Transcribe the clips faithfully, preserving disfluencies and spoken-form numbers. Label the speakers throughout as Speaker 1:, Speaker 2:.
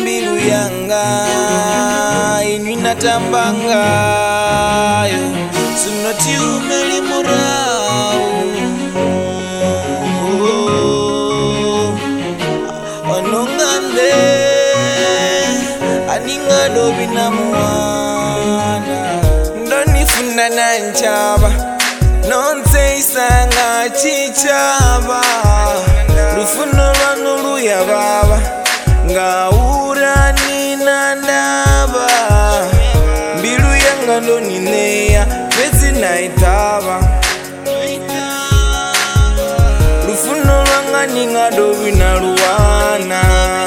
Speaker 1: mbilu yanga inu natambangayo sunoti umeli murau onongande aninga dobi na mwana ndonifunda na nchaba nonse isanga chichaba lufuno lwanu luya baba ngaura nina ndaba mbilu yanga ndonineya pezi naitaba lufuno lwanga ninga dobi na luwana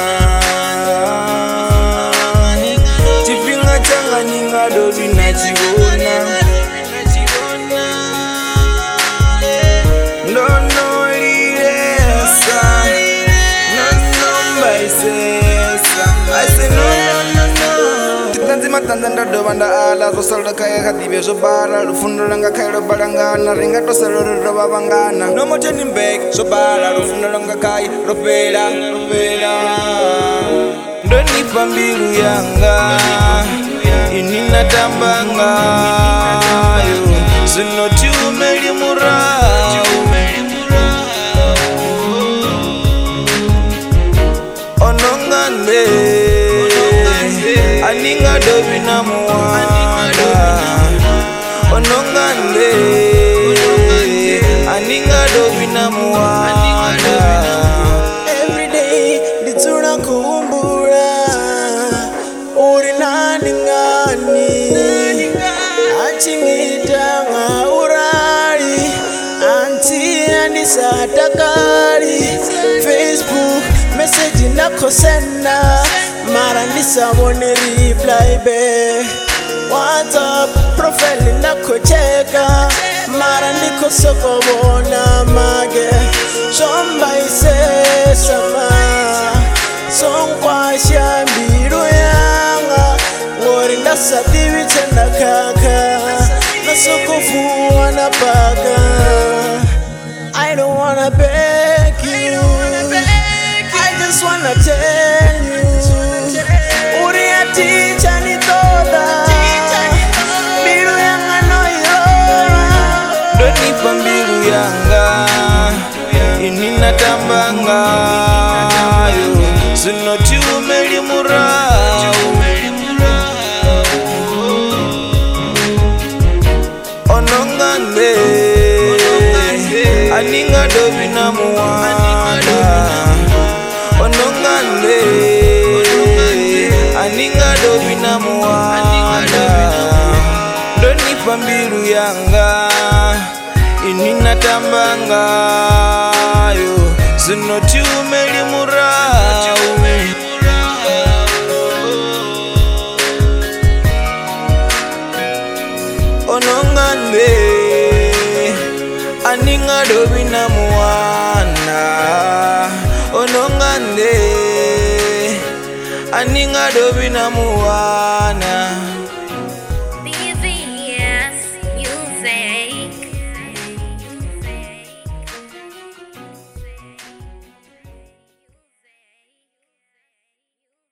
Speaker 1: chipinga changa ninga dobi na chibona Matanda ndo banda ala rosalda kaya khadibe zo bara lufundo langa kaya balangana ringa to saloro ro babangana no more turning back so bara lufundo langa kaya ropela ropela ndoni pambilu yanga inina tambanga yo sinoti umeli murau onongande aninga dobi na muwanda onongande aninga dobi na muwanda
Speaker 2: everyday nditsuna kumbura uri nani ngani achingita ngaurali anti andisatakali Facebook message nakosena mara nisabone reply be WhatsApp profile nakocheka mara niko soko bona mage somba ise sama sonkwa shambiru yanga ngori ndasativi tenda kaka nasoko na paka I don't wanna beg you I just wanna tell you teacher ni toda mbilu yanga no yora
Speaker 1: doni pambilu yanga inina tambanga yo sinoti umeli murau onongande aninga dobi na muwanda onongande aninga dobi na muwanda ndoni pambilu yanga inina tambanga yo sinoti umeli murau onongande aninga dobi na muwanda onongande aninga dobi na muwana